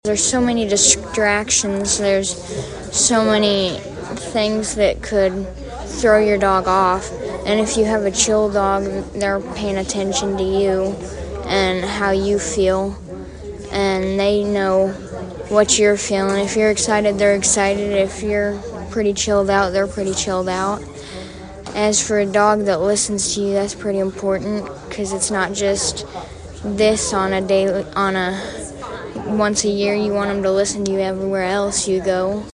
There's so many distractions, there's so many things that could throw your dog off. And if you have a chill dog, they're paying attention to you and how you feel. And they know what you're feeling. If you're excited, they're excited. If you're pretty chilled out, they're pretty chilled out. As for a dog that listens to you, that's pretty important, because it's not just this on a once a year. You want them to listen to you everywhere else you go.